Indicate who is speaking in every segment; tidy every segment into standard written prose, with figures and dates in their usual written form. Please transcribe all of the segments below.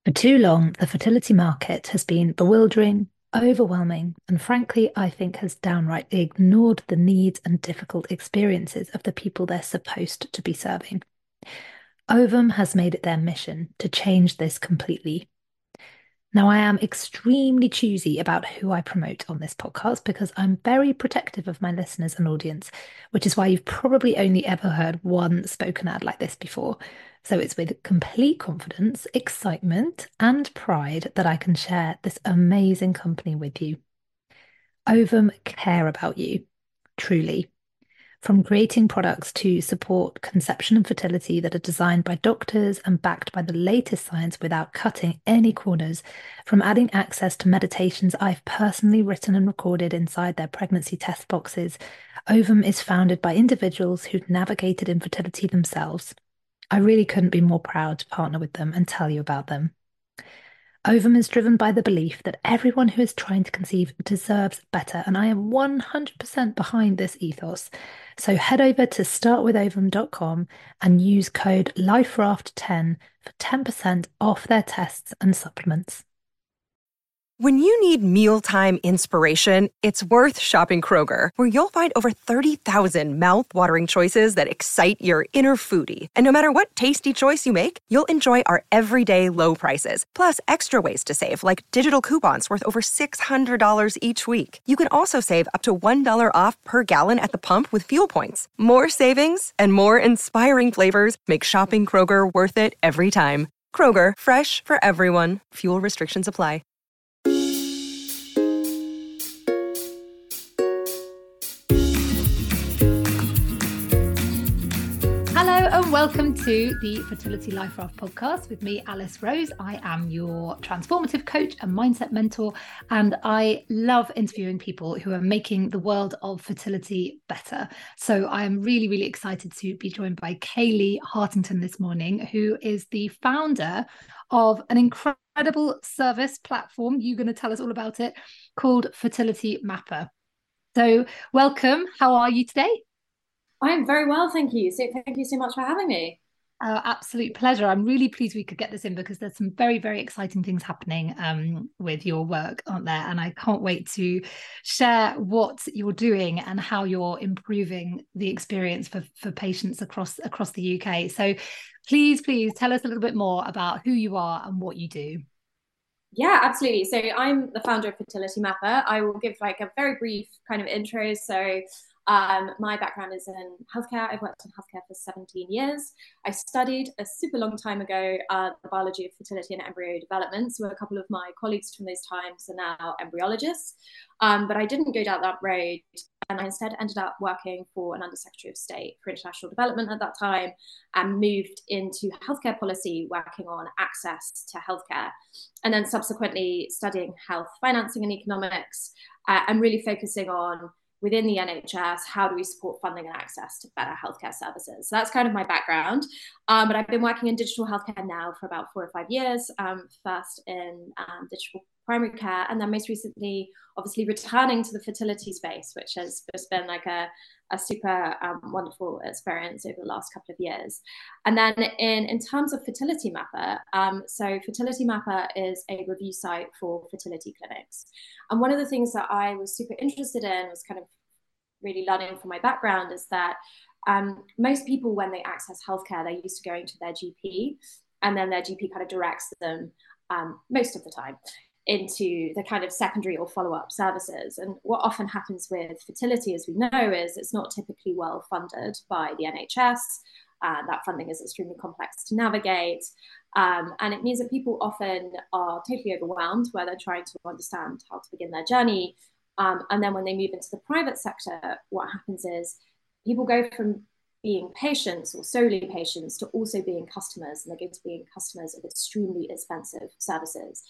Speaker 1: For too long, the fertility market has been bewildering, overwhelming, and frankly, I think has downright ignored the needs and difficult experiences of the people they're supposed to be serving. Ovum has made it their mission to change this completely. Now, I am extremely choosy about who I promote on this podcast because I'm very protective of my listeners and audience, which is why you've probably only ever heard one spoken ad like this before. So it's with complete confidence, excitement, and pride that I can share this amazing company with you. Ovum care about you, truly. From creating products to support conception and fertility that are designed by doctors and backed by the latest science without cutting any corners, from adding access to meditations I've personally written and recorded inside their pregnancy test boxes, Ovum is founded by individuals who'd navigated infertility themselves. I really couldn't be more proud to partner with them and tell you about them. Ovum is driven by the belief that everyone who is trying to conceive deserves better, and I am 100% behind this ethos. So head over to startwithovum.com and use code LifeRaft10 for 10% off their tests and supplements.
Speaker 2: When you need mealtime inspiration, it's worth shopping Kroger, where you'll find over 30,000 mouth-watering choices that excite your inner foodie. And no matter what tasty choice you make, you'll enjoy our everyday low prices, plus extra ways to save, like digital coupons worth over $600 each week. You can also save up to $1 off per gallon at the pump with fuel points. More savings and more inspiring flavors make shopping Kroger worth it every time. Kroger, fresh for everyone. Fuel restrictions apply.
Speaker 1: Hello and welcome to the Fertility Life Raft podcast with me, Alice Rose. I am your transformative coach and mindset mentor, and I love interviewing people who are making the world of fertility better. So I am really, really excited to be joined by Kaylee Hartington this morning, who is the founder of an incredible service platform. You're going to tell us all about it, called Fertility Mapper. So welcome. How are you today?
Speaker 3: I'm very well, thank you. So thank you so much for having me.
Speaker 1: Absolute pleasure. I'm really pleased we could get this in because there's some very, very exciting things happening with your work, aren't there? And I can't wait to share what you're doing and how you're improving the experience for patients across the UK. So please tell us a little bit more about who you are and what you do.
Speaker 3: Yeah, absolutely. So I'm the founder of Fertility Mapper. I will give like a very brief kind of intro. So my background is in healthcare. I've worked in healthcare for 17 years. I studied a super long time ago the biology of fertility and embryo development. So a couple of my colleagues from those times are now embryologists. But I didn't go down that road. And I instead ended up working for an Undersecretary of State for International Development at that time and moved into healthcare policy, working on access to healthcare. And then subsequently studying health financing and economics and really focusing on within the NHS, how do we support funding and access to better healthcare services? So that's kind of my background. But I've been working in digital healthcare now for about 4 or 5 years, first in digital primary care, and then most recently, obviously returning to the fertility space, which has just been like a super wonderful experience over the last couple of years. And then in terms of Fertility Mapper, so Fertility Mapper is a review site for fertility clinics. And one of the things that I was super interested in was kind of really learning from my background is that most people, when they access healthcare, they're used to going to their GP, and then their GP kind of directs them most of the time into the kind of secondary or follow-up services. And what often happens with fertility, as we know, is it's not typically well funded by the NHS. That funding is extremely complex to navigate. And it means that people often are totally overwhelmed where they're trying to understand how to begin their journey. And then when they move into the private sector, what happens is people go from being patients or solely patients to also being customers, and they're going to being customers of extremely expensive services.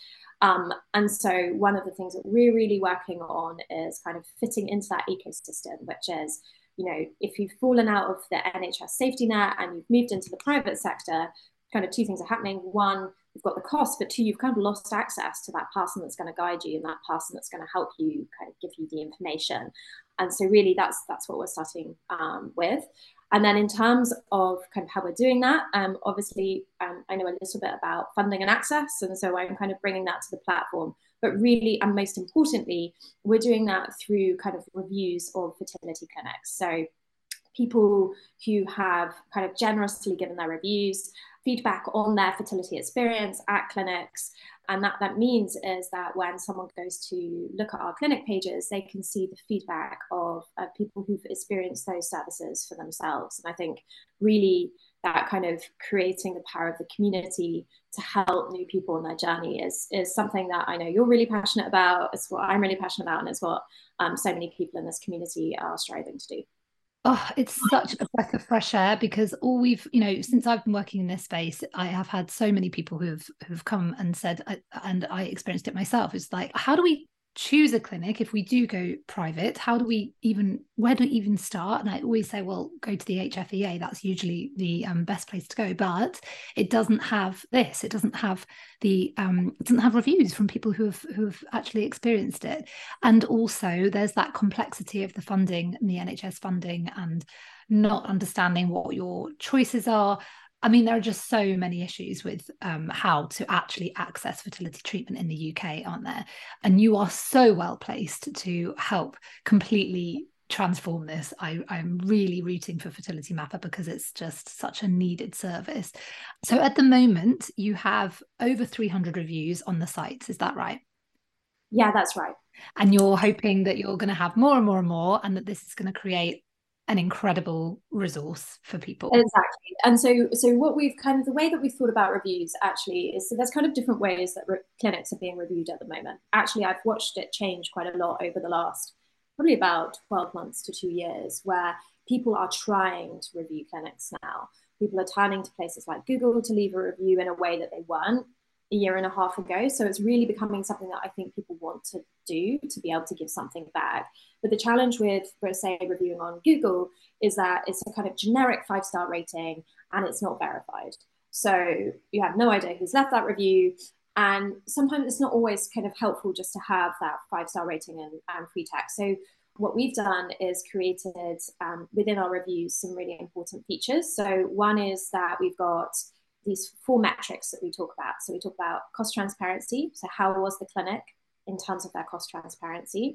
Speaker 3: And so one of the things that we're really working on is kind of fitting into that ecosystem, which is, you know, if you've fallen out of the NHS safety net and you've moved into the private sector, kind of two things are happening. One, you've got the cost, but two, you've kind of lost access to that person that's going to guide you and that person that's going to help you kind of give you the information. And so really that's what we're starting with. And then in terms of kind of how we're doing that, obviously, I know a little bit about funding and access. And so I'm kind of bringing that to the platform. But really, and most importantly, we're doing that through kind of reviews of fertility clinics. So people who have kind of generously given their reviews, feedback on their fertility experience at clinics. And that means is that when someone goes to look at our clinic pages, they can see the feedback of people who've experienced those services for themselves. And I think really that kind of creating the power of the community to help new people on their journey is something that I know you're really passionate about. It's what I'm really passionate about, and it's what so many people in this community are striving to do.
Speaker 1: Oh, it's such a breath of fresh air, because all we've, since I've been working in this space, I have had so many people who've come and said, and I experienced it myself. It's like, how do we choose a clinic if we do go private? Where do we even start? And I always say, well, go to the HFEA. That's usually the best place to go. But it doesn't have this. It doesn't have it doesn't have reviews from people who've actually experienced it. And also, there's that complexity of the funding and the NHS funding, and not understanding what your choices are. I mean, there are just so many issues with how to actually access fertility treatment in the UK, aren't there? And you are so well placed to help completely transform this. I'm really rooting for Fertility Mapper, because it's just such a needed service. So at the moment, you have over 300 reviews on the sites. Is that right?
Speaker 3: Yeah, that's right.
Speaker 1: And you're hoping that you're going to have more and more and more, and that this is going to create an incredible resource for people.
Speaker 3: Exactly. And so what we've kind of, the way that we've thought about reviews actually is, so there's kind of different ways that clinics are being reviewed at the moment. Actually, I've watched it change quite a lot over the last probably about 12 months to 2 years, where people are trying to review clinics now. People are turning to places like Google to leave a review in a way that they weren't a year and a half ago. So it's really becoming something that I think people want to do, to be able to give something back. But the challenge with, say, reviewing on Google is that it's a kind of generic 5-star rating and it's not verified. So you have no idea who's left that review. And sometimes it's not always kind of helpful just to have that 5-star rating and free text. So what we've done is created within our reviews some really important features. So one is that we've got these 4 metrics that we talk about. So we talk about cost transparency. So how was the clinic in terms of their cost transparency?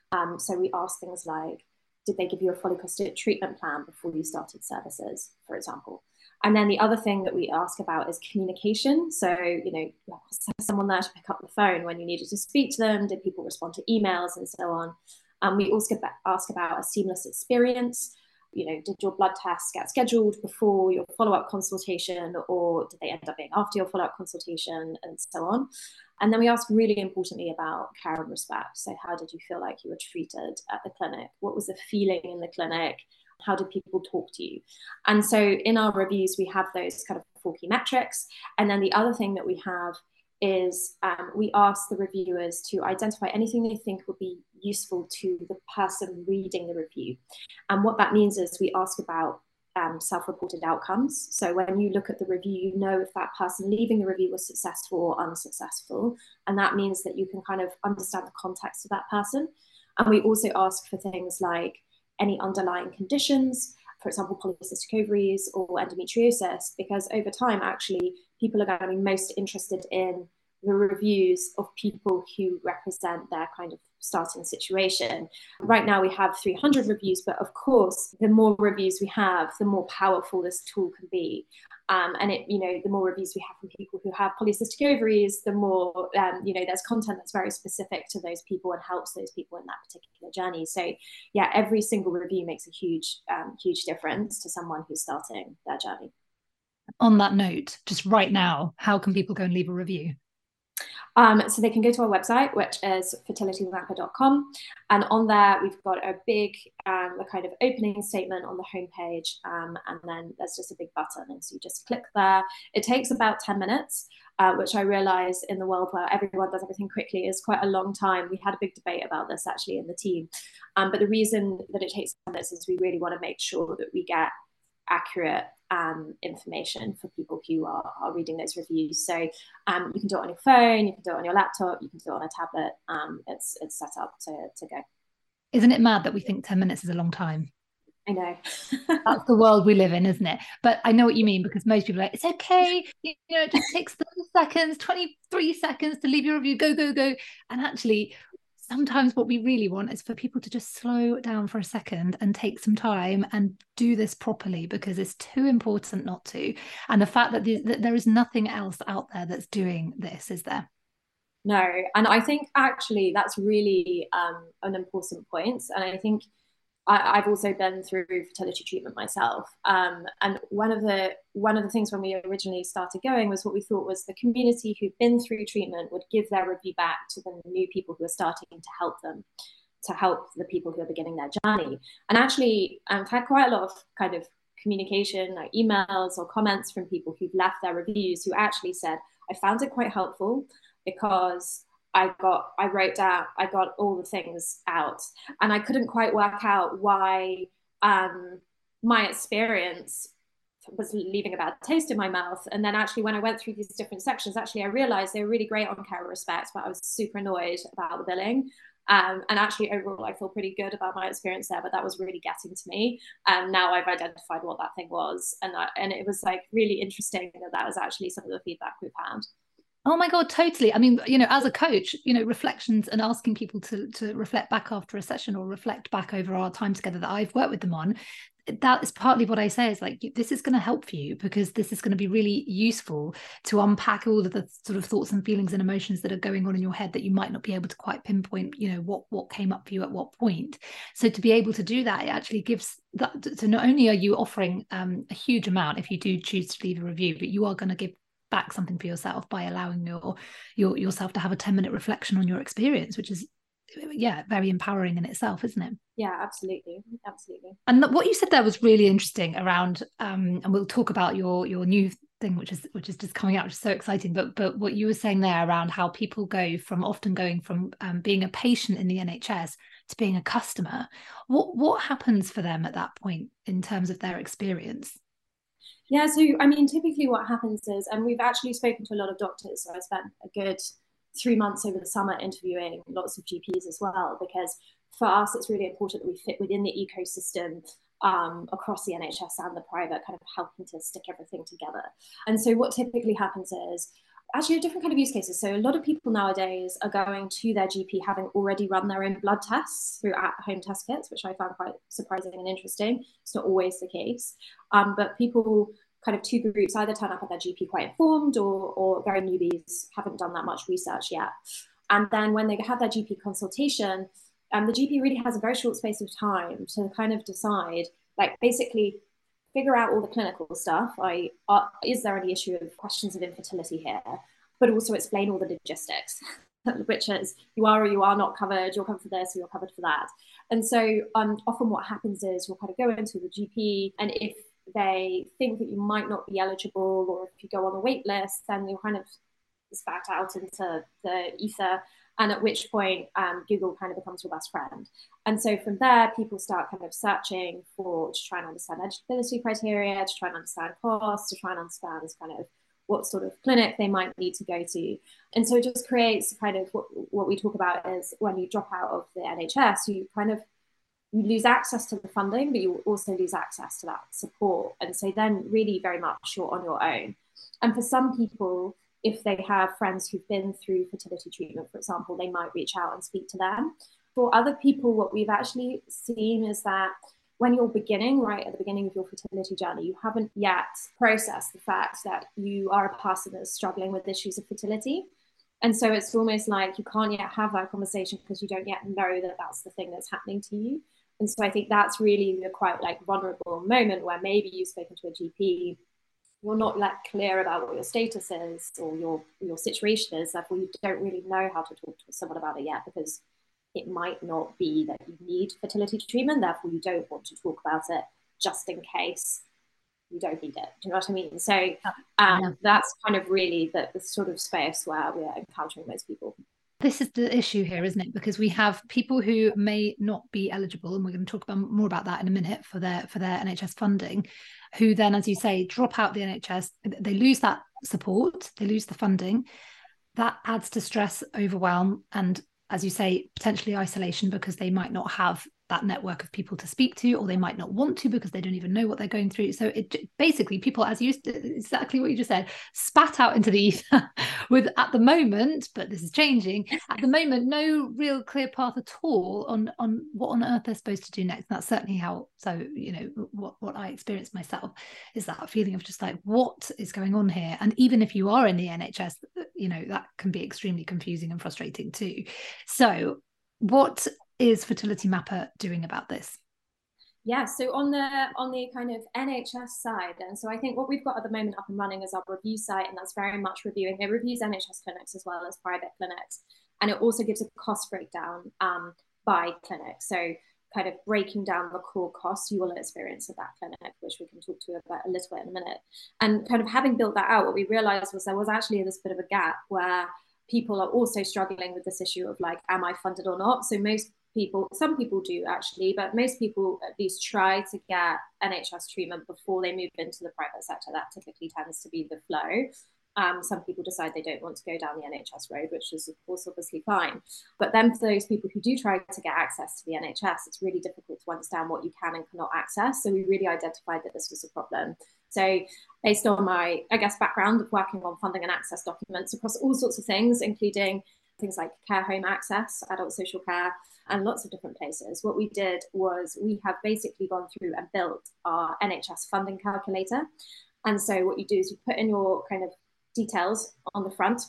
Speaker 3: So we ask things like, did they give you a fully costed treatment plan before you started services, for example? And then the other thing that we ask about is communication. So, was someone there to pick up the phone when you needed to speak to them? Did people respond to emails and so on? We also ask about a seamless experience. Did your blood tests get scheduled before your follow-up consultation, or did they end up being after your follow-up consultation, and so on? And then we ask really importantly about care and respect. So how did you feel like you were treated at the clinic? What was the feeling in the clinic? How did people talk to you? And so in our reviews, we have those kind of 4 key metrics. And then the other thing that we have is we ask the reviewers to identify anything they think would be useful to the person reading the review. And what that means is we ask about self-reported outcomes. So when you look at the review, you know if that person leaving the review was successful or unsuccessful. And that means that you can kind of understand the context of that person. And we also ask for things like any underlying conditions, for example, polycystic ovaries or endometriosis, because over time, actually, people are going to be most interested in the reviews of people who represent their kind of starting situation. Right now, we have 300 reviews, but of course, the more reviews we have, the more powerful this tool can be. And the more reviews we have from people who have polycystic ovaries, the more there's content that's very specific to those people and helps those people in that particular journey. So yeah, every single review makes a huge difference to someone who's starting their journey.
Speaker 1: On that note, just right now, how can people go and leave a review?
Speaker 3: So they can go to our website, which is fertilitymapper.com. And on there, we've got a big kind of opening statement on the homepage. And then there's just a big button. And so you just click there. It takes about 10 minutes, which I realize in the world where everyone does everything quickly is quite a long time. We had a big debate about this actually in the team. But the reason that it takes 10 minutes is we really want to make sure that we get accurate information for people who are reading those reviews. So you can do it on your phone, you can do it on your laptop, you can do it on a tablet. It's set up to go.
Speaker 1: Isn't it mad that we think 10 minutes is a long time?
Speaker 3: I know.
Speaker 1: That's the world we live in, isn't it? But I know what you mean, because most people are like, it's okay, it just takes 30 seconds, 23 seconds to leave your review, go, go, go. And actually, sometimes what we really want is for people to just slow down for a second and take some time and do this properly, because it's too important not to. And the fact that there is nothing else out there that's doing this, is there?
Speaker 3: No, and I think actually that's really an important point. And I think I've also been through fertility treatment myself. And one of the things when we originally started going was what we thought was the community who'd been through treatment would give their review back to the new people who are starting to help them, to help the people who are beginning their journey. And actually, I've had quite a lot of kind of communication, like emails or comments from people who've left their reviews who actually said, I found it quite helpful because I wrote down, I got all the things out, and I couldn't quite work out why my experience was leaving a bad taste in my mouth. And then actually when I went through these different sections, actually I realized they were really great on care and respect, but I was super annoyed about the billing. And actually overall I feel pretty good about my experience there, but that was really getting to me. And now I've identified what that thing was, and it was like really interesting that was actually some of the feedback we've had.
Speaker 1: Oh my God, totally. I mean, as a coach, reflections and asking people to reflect back after a session or reflect back over our time together that I've worked with them on, that is partly what I say is like, this is going to help you, because this is going to be really useful to unpack all of the sort of thoughts and feelings and emotions that are going on in your head that you might not be able to quite pinpoint, what came up for you at what point. So to be able to do that, it actually gives that. So not only are you offering a huge amount if you do choose to leave a review, but you are going to give back something for yourself by allowing yourself to have a 10-minute reflection on your experience, which is very empowering in itself, isn't it?
Speaker 3: Yeah, absolutely.
Speaker 1: And what you said there was really interesting around and we'll talk about your new thing, which is just coming out, which is so exciting, but what you were saying there around how people often going from being a patient in the NHS to being a customer. What happens for them at that point in terms of their experience?
Speaker 3: Yeah, so I mean, typically what happens is, and we've actually spoken to a lot of doctors, so I spent a good 3 months over the summer interviewing lots of GPs as well, because for us, it's really important that we fit within the ecosystem across the NHS and the private, kind of helping to stick everything together. And so what typically happens is, actually a different kind of use cases. So a lot of people nowadays are going to their GP having already run their own blood tests through at-home test kits, which I found quite surprising and interesting. It's not always the case. But people, kind of two groups, either turn up at their GP quite informed, or very newbies, haven't done that much research yet. And then when they have their GP consultation, the GP really has a very short space of time to kind of decide, like basically figure out all the clinical stuff. Is there any issue of questions of infertility here? But also explain all the logistics, which is you are or you are not covered, you're covered for this or you're covered for that. And so often what happens is you'll kind of go into the GP, and if they think that you might not be eligible, or if you go on a wait list, then you're kind of spat out into the ether. And at which point Google kind of becomes your best friend. And so from there, people start kind of searching to try and understand eligibility criteria, to try and understand costs, to try and understand kind of what sort of clinic they might need to go to. And so it just creates kind of what we talk about is when you drop out of the NHS, you lose access to the funding, but you also lose access to that support. And so then really very much you're on your own. And for some people, if they have friends who've been through fertility treatment, for example, they might reach out and speak to them. For other people, what we've actually seen is that when you're beginning, right at the beginning of your fertility journey, you haven't yet processed the fact that you are a person that's struggling with issues of fertility. And so it's almost like you can't yet have that conversation because you don't yet know that that's the thing that's happening to you. And so I think that's really a quite like vulnerable moment where maybe you've spoken to a GP, you're not like clear about what your status is or your situation is, therefore you don't really know how to talk to someone about it yet, because it might not be that you need fertility treatment, therefore you don't want to talk about it just in case you don't need it. Do you know what I mean? So that's kind of really the sort of space where we're encountering most people.
Speaker 1: This is the issue here, isn't it? Because we have people who may not be eligible, and we're going to talk more about that in a minute for their NHS funding, who then, as you say, drop out the NHS. They lose that support, they lose the funding. That adds to stress, overwhelm, and, as you say, potentially isolation, because they might not have that network of people to speak to, or they might not want to because they don't even know what they're going through. So it basically, people, as you exactly what you just said, spat out into the ether with, at the moment, but this is changing, at the moment, no real clear path at all on what on earth they're supposed to do next. And that's certainly how, so what I experienced myself is that feeling of just like, what is going on here? And even if you are in the NHS, that can be extremely confusing and frustrating too. So what is Fertility Mapper doing about this?
Speaker 3: Yeah, so on the kind of NHS side, and so I think what we've got at the moment up and running is our review site, and that's very much reviewing. It reviews NHS clinics as well as private clinics, and it also gives a cost breakdown by clinic. So kind of breaking down the core costs you will experience at that clinic, which we can talk to about a little bit in a minute. And kind of having built that out, what we realized was there was actually this bit of a gap where people are also struggling with this issue of like, am I funded or not? So some people do actually, but most people at least try to get NHS treatment before they move into the private sector. That typically tends to be the flow. Some people decide they don't want to go down the NHS road, which is of course obviously fine. But then for those people who do try to get access to the NHS, it's really difficult to understand what you can and cannot access. So we really identified that this was a problem. So based on my, I guess, background of working on funding and access documents across all sorts of things, including things like care home access, adult social care, and lots of different places. What we did was we have basically gone through and built our NHS funding calculator. And so what you do is you put in your kind of details on the front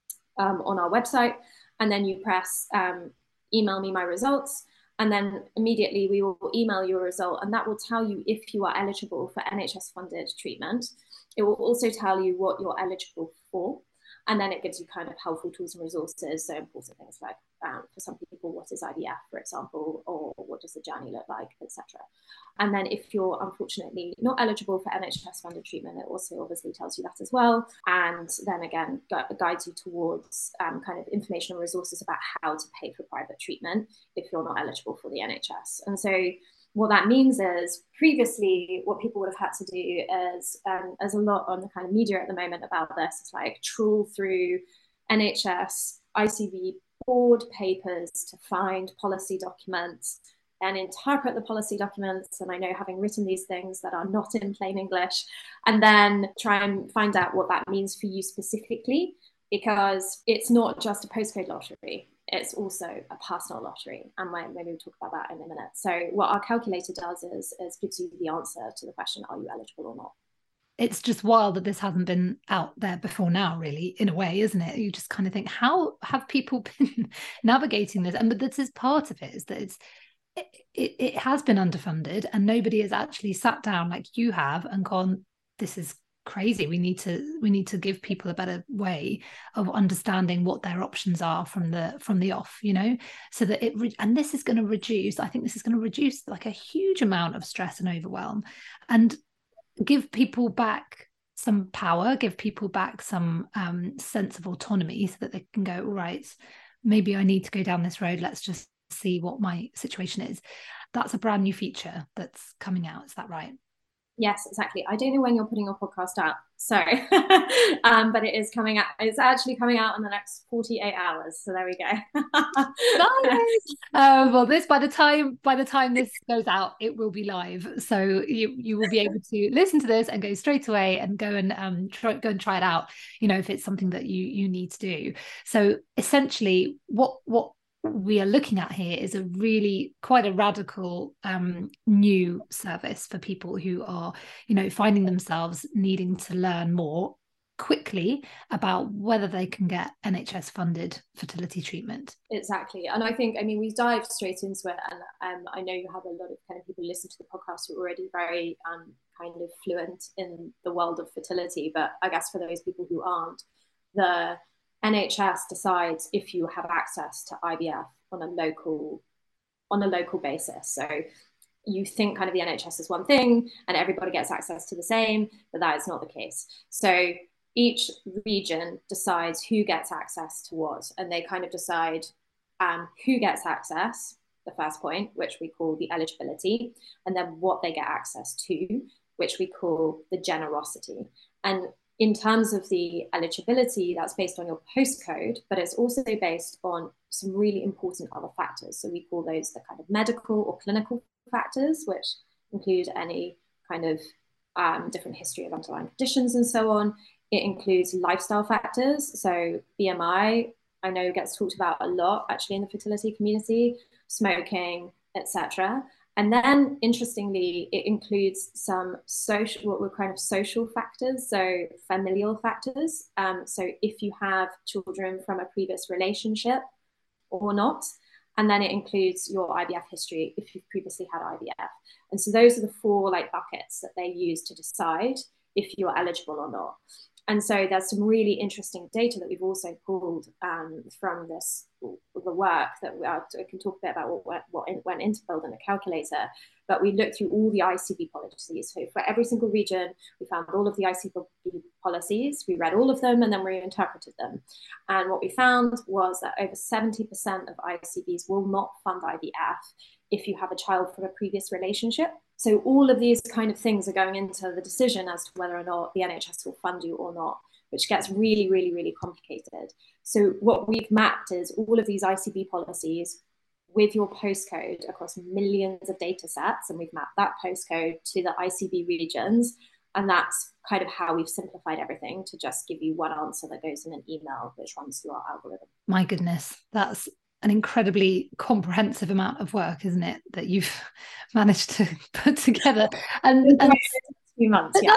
Speaker 3: on our website, and then you press email me my results, and then immediately we will email you a result, and that will tell you if you are eligible for NHS funded treatment. It will also tell you what you're eligible for. And then it gives you kind of helpful tools and resources. So important things like, for some people, what is IVF, for example, or what does the journey look like, etc. And then if you're unfortunately not eligible for NHS funded treatment, it also obviously tells you that as well. And then again, guides you towards kind of information and resources about how to pay for private treatment if you're not eligible for the NHS. And so what that means is previously what people would have had to do is, there's a lot on the kind of media at the moment about this, it's like trawl through NHS, ICB board papers to find policy documents and interpret the policy documents. And I know, having written these things that are not in plain English, and then try and find out what that means for you specifically, because it's not just a postcode lottery. It's also a personal lottery, and maybe we'll talk about that in a minute. So what our calculator does is gives you the answer to the question, are you eligible or not?
Speaker 1: It's just wild that this hasn't been out there before now, really, in a way, isn't it? You just kind of think, how have people been navigating this? And but this is part of it, is that it has been underfunded, and nobody has actually sat down like you have and gone, this is crazy. We need to give people a better way of understanding what their options are from the off, so that and this is going to reduce, I think this is going to reduce like a huge amount of stress and overwhelm, and give people back some power, give people back some sense of autonomy, so that they can go, all right, maybe I need to go down this road, let's just see what my situation is. That's a brand new feature that's coming out, is that right?
Speaker 3: Yes, exactly. I don't know when you're putting your podcast out, so but it is coming out. It's actually coming out in the next 48 hours. So there we go.
Speaker 1: Nice. Well, this by the time this goes out, it will be live. So you will be able to listen to this and go straight away and go and try it out. If it's something that you need to do. So essentially, what we are looking at here is a really quite a radical new service for people who are finding themselves needing to learn more quickly about whether they can get NHS funded fertility treatment.
Speaker 3: Exactly. And I think, we dived straight into it, and I know you have a lot of kind of people listen to the podcast who are already very kind of fluent in the world of fertility, but I guess for those people who aren't, the NHS decides if you have access to IVF on a local basis. So you think kind of the NHS is one thing and everybody gets access to the same, but that is not the case. So each region decides who gets access to what, and they kind of decide who gets access, the first point, which we call the eligibility, and then what they get access to, which we call the generosity. And in terms of the eligibility, that's based on your postcode, but it's also based on some really important other factors. So we call those the kind of medical or clinical factors, which include any kind of different history of underlying conditions and so on. It includes lifestyle factors. So BMI, I know gets talked about a lot actually in the fertility community, smoking, etc. And then, interestingly, it includes some social, what were kind of social factors, so familial factors. So if you have children from a previous relationship or not, and then it includes your IVF history if you've previously had IVF. And so those are the four like buckets that they use to decide if you're eligible or not. And so there's some really interesting data that we've also pulled from this, the work that I can talk a bit about what went into building a calculator. But we looked through all the ICB policies. So for every single region, we found all of the ICB policies, we read all of them, and then we interpreted them. And what we found was that over 70% of ICBs will not fund IVF if you have a child from a previous relationship. So all of these kind of things are going into the decision as to whether or not the NHS will fund you or not, which gets really, really, really complicated. So what we've mapped is all of these ICB policies with your postcode across millions of data sets, and we've mapped that postcode to the ICB regions. And that's kind of how we've simplified everything to just give you one answer that goes in an email, which runs through our algorithm.
Speaker 1: My goodness, that's an incredibly comprehensive amount of work, isn't it, that you've managed to put together? And
Speaker 3: few months, yeah.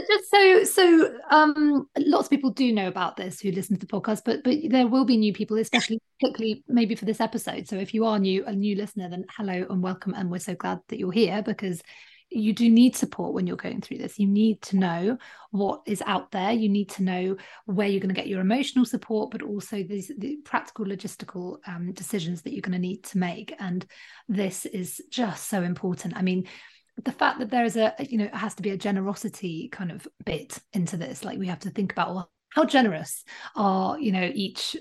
Speaker 1: Just so lots of people do know about this who listen to the podcast, but there will be new people, especially particularly maybe for this episode. So if you are a new listener, then hello and welcome, and we're so glad that you're here, because you do need support when you're going through this. You need to know what is out there. You need to know where you're going to get your emotional support, but also the practical logistical decisions that you're going to need to make. And this is just so important. I mean, the fact that there is it has to be a generosity kind of bit into this. Like, we have to think about, well, how generous are each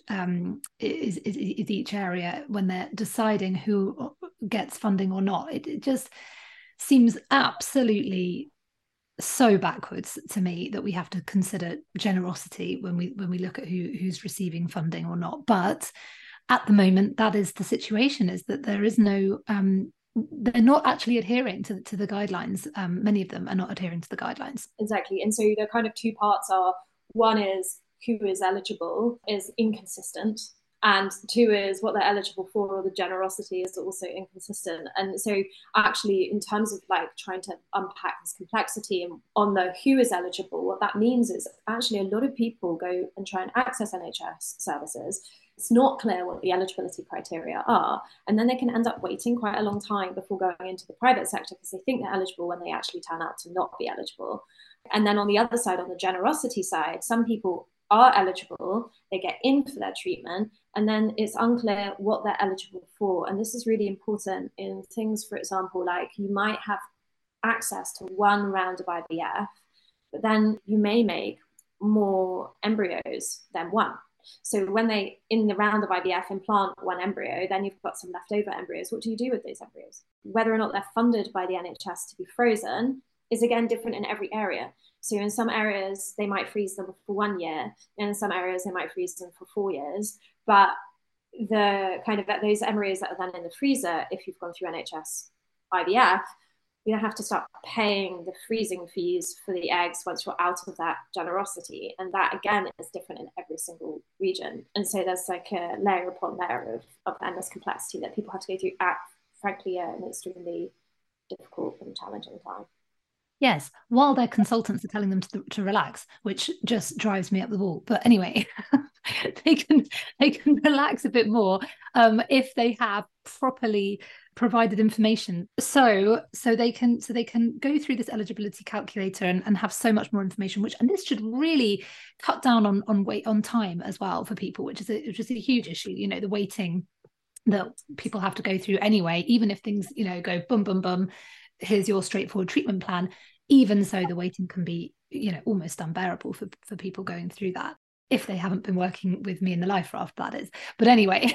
Speaker 1: is each area when they're deciding who gets funding or not. It just seems absolutely so backwards to me that we have to consider generosity when we look at who's receiving funding or not. But at the moment, that is the situation, is that there is no they're not actually adhering to the guidelines. Many of them are not adhering to the guidelines.
Speaker 3: Exactly. And so the kind of two parts are, one is who is eligible is inconsistent, and two is what they're eligible for, or the generosity is also inconsistent. And so actually, in terms of like trying to unpack this complexity on the who is eligible, what that means is actually a lot of people go and try and access NHS services. It's not clear what the eligibility criteria are, and then they can end up waiting quite a long time before going into the private sector because they think they're eligible when they actually turn out to not be eligible. And then on the other side, on the generosity side, some people are eligible, they get in for their treatment, and then it's unclear what they're eligible for. And this is really important in things, for example, like you might have access to one round of IVF, but then you may make more embryos than one. So when they, in the round of IVF, implant one embryo, then you've got some leftover embryos. What do you do with those embryos? Whether or not they're funded by the NHS to be frozen is again different in every area. So in some areas, they might freeze them for 1 year, and in some areas, they might freeze them for 4 years. But the kind of those embryos that are then in the freezer, if you've gone through NHS IVF, you don't have to start paying the freezing fees for the eggs once you're out of that generosity. And that, again, is different in every single region. And so there's like a layer upon layer of endless complexity that people have to go through at, frankly, an extremely difficult and challenging time.
Speaker 1: Yes, while their consultants are telling them to relax, which just drives me up the wall. But anyway, they can relax a bit more if they have properly provided information. So they can go through this eligibility calculator and have so much more information. And this should really cut down on time as well for people, which is a huge issue. The waiting that people have to go through anyway, even if things go boom boom boom. Here's your straightforward treatment plan. Even so, the waiting can be, almost unbearable for people going through that, if they haven't been working with me in the Life Raft, that is. But anyway,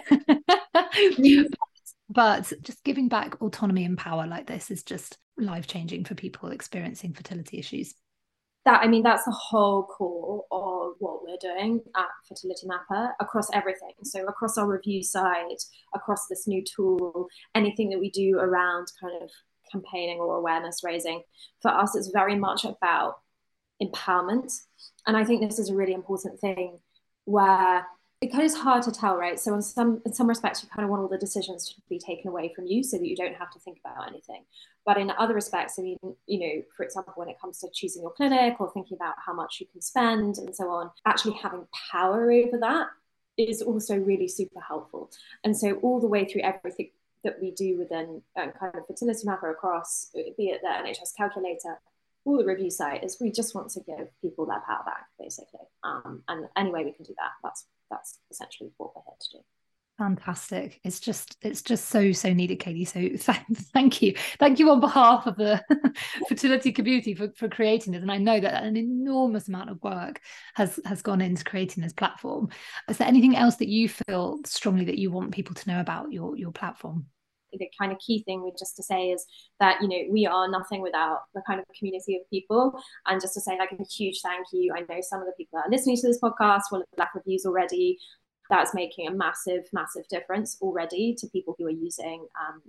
Speaker 1: but just giving back autonomy and power like this is just life-changing for people experiencing fertility issues.
Speaker 3: I mean, that's the whole core of what we're doing at Fertility Mapper across everything. So across our review side, across this new tool, anything that we do around kind of campaigning or awareness raising, for us, it's very much about empowerment. And I think this is a really important thing where it kind of is hard to tell, right? So in some respects, you kind of want all the decisions to be taken away from you so that you don't have to think about anything. But in other respects, I mean, you know, for example, when it comes to choosing your clinic or thinking about how much you can spend and so on, actually having power over that is also really super helpful. And so all the way through everything that we do within kind of Fertility Mapper across, be it the NHS calculator, all the review site, is we just want to give people their power back, basically. And any way we can do that, that's essentially what we're here to do.
Speaker 1: Fantastic. It's just so needed, Katie. So thank you on behalf of the fertility community for creating this. And I know that an enormous amount of work has gone into creating this platform. Is there anything else that you feel strongly that you want people to know about your platform?
Speaker 3: The kind of key thing just to say is that, you know, we are nothing without the kind of community of people. And just to say like a huge thank you. I know some of the people that are listening to this podcast will have left reviews already. That's making a massive difference already to people who are using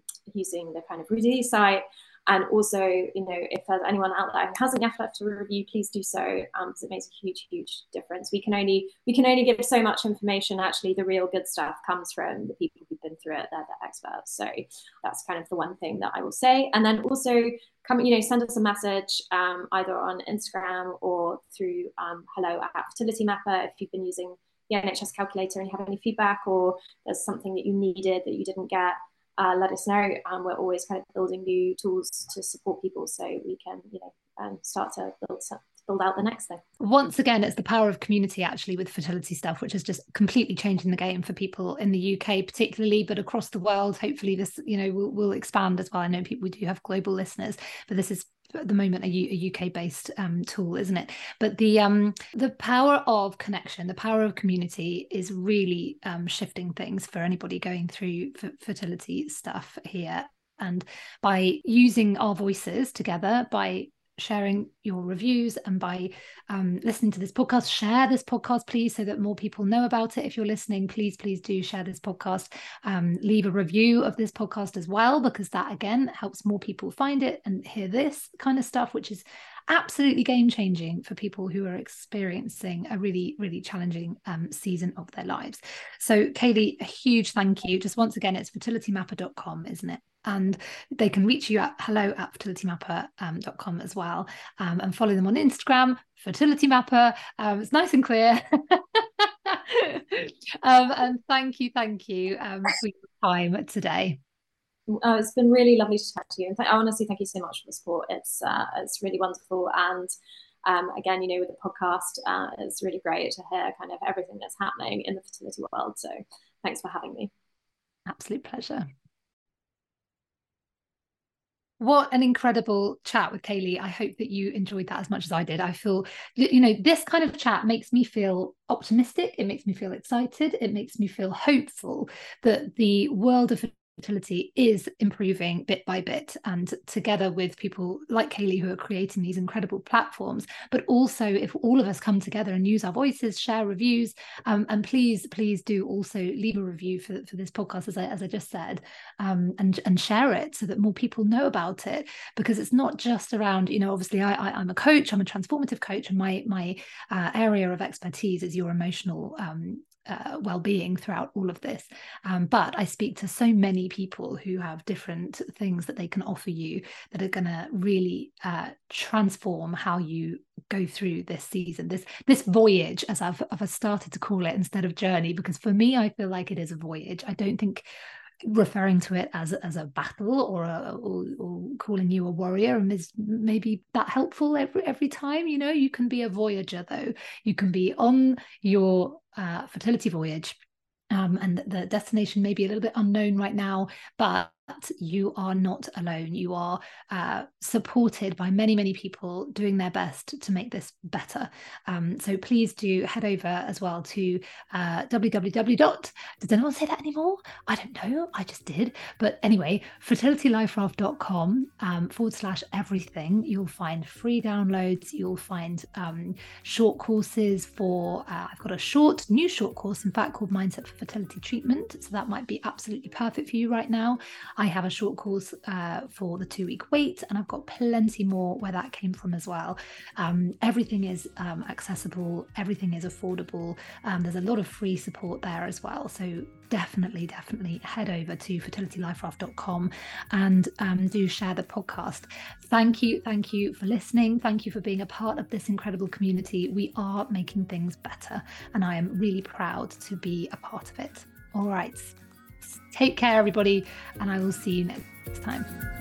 Speaker 3: the kind of Rudy site. And also, you know, if there's anyone out there who hasn't yet left a review, please do so, because it makes a huge difference. We can only give so much information. Actually, the real good stuff comes from the people who've been through it. They're the experts. So that's kind of the one thing that I will say. And then also, send us a message either on Instagram or through hello@Fertility Mapper if you've been using the NHS calculator and you have any feedback, or there's something that you needed that you didn't get. Let us know. We're always kind of building new tools to support people so we can, start to build out the next thing.
Speaker 1: Once again, it's the power of community actually with fertility stuff, which is just completely changing the game for people in the UK particularly, but across the world. Hopefully this, will expand as well. I know we do have global listeners, but this is at the moment a UK based tool, isn't it? But the power of connection, the power of community is really shifting things for anybody going through fertility stuff here. And by using our voices together, by sharing your reviews and by listening to this podcast, share this podcast please, so that more people know about it. If you're listening, please do share this podcast, leave a review of this podcast as well, because that again helps more people find it and hear this kind of stuff, which is absolutely game-changing for people who are experiencing a really challenging season of their lives. So Kaylee, a huge thank you. Just once again, it's fertilitymapper.com, isn't it? And they can reach you at hello@fertilitymapper.com as well, and follow them on Instagram, Fertility Mapper. It's nice and clear. And thank you for your time today.
Speaker 3: It's been really lovely to chat to you, and honestly, thank you so much for the support. It's really wonderful, and again, with the podcast, it's really great to hear kind of everything that's happening in the fertility world. So thanks for having me.
Speaker 1: Absolute pleasure. What an incredible chat with Kaylee. I hope that you enjoyed that as much as I did. I feel, this kind of chat makes me feel optimistic. It makes me feel excited. It makes me feel hopeful that the world of fertility is improving bit by bit, and together with people like Kaylee who are creating these incredible platforms. But also, if all of us come together and use our voices, share reviews, and please do also leave a review for this podcast, as I just said, and share it so that more people know about it. Because it's not just around, obviously I'm a coach, I'm a transformative coach, and my area of expertise is your emotional well-being throughout all of this, but I speak to so many people who have different things that they can offer you that are going to really transform how you go through this season, this voyage, as I've started to call it instead of journey, because for me I feel like it is a voyage. I don't think referring to it as a battle or calling you a warrior is maybe that helpful every time. You can be a voyager, though. You can be on your fertility voyage, and the destination may be a little bit unknown right now, but you are not alone. You are supported by many, many people doing their best to make this better. So please do head over as well to www. Does anyone say that anymore? I don't know. I just did. But anyway, fertilityliferaft.com/everything. You'll find free downloads. You'll find short courses for, I've got a new short course, in fact, called Mindset for Fertility Treatment. So that might be absolutely perfect for you right now. I have a short course for the 2-week wait, and I've got plenty more where that came from as well. Everything is accessible, everything is affordable. There's a lot of free support there as well. So definitely head over to fertilityliferaft.com and do share the podcast. Thank you for listening. Thank you for being a part of this incredible community. We are making things better, and I am really proud to be a part of it. All right. Take care, everybody, and I will see you next time.